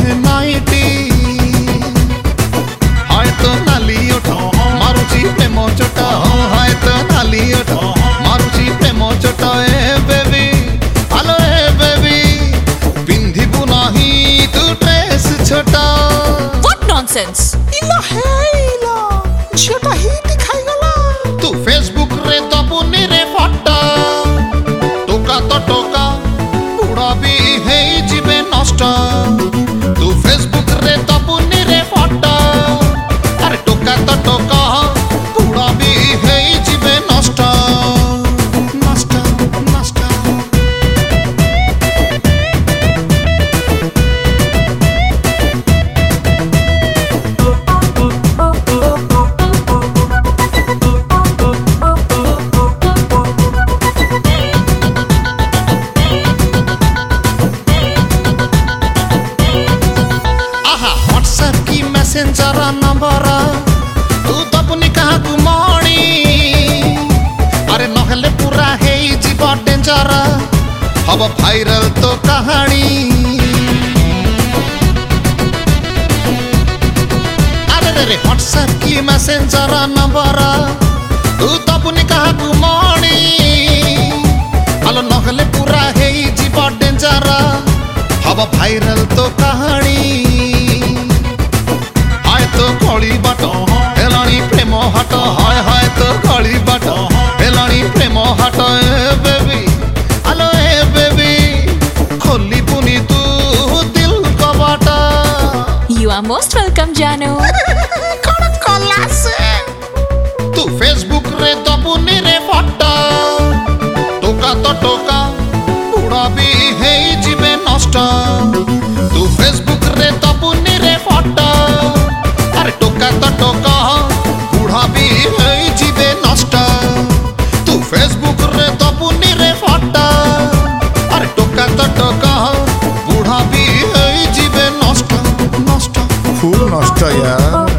Nightie हाय तो नाली ओठ मारुची प्रेम चोट हाय तो नाली ओठ मारुची प्रेम चोट ए बेबी हेलो ए बेबी पिंधिबु नाही तू ड्रेस छोटा व्हाट नॉनसेंस इला हेला छोटा ही दिखाई गला तू फेसबुक रे दबुनी रे फटा टोका तो टोका बुढ़ा भी है जीवे नष्ट तू फेसबुक रे दबुनी रे फटा अरे टोका तो टोका बुढ़ा भी है जीवे नष्ट नष्ट नष्ट मैसेंजर नंबर तू दबुनी कहा मणी अरे नहले पूरा है जीव डेंजर हब भाइरल तो कहानी अरे रे व्हाट्सएप की मैसेंजर नंबर तू दबुनी कहा मणी अलो नहले पूरा है जीव डेंजर हब भाइरल तो कहानी तो गली बाट हेलानी प्रेम हाट हाय हाय तो गली बाट हेलानी प्रेम हाट ए बेबी हेलो ए बेबी खोली पुनी तू दिल का बाटा यू आर मोस्ट वेलकम जानू कौन कला से तू फेसबुक रे दबुनी रे फटा टोका तो टोका बुढ़ा भी है जीवे नष्ट तू फेसबुक रे दबुनी रे फटा टोका तो टोका बुढ़ा भी है जीवे नष्ट तू फेसबुक रे दबुनी रे फटा अरे टोका तो टोका बुढ़ा भी है जीवे नष्ट नष्ट फुल नष्ट यार।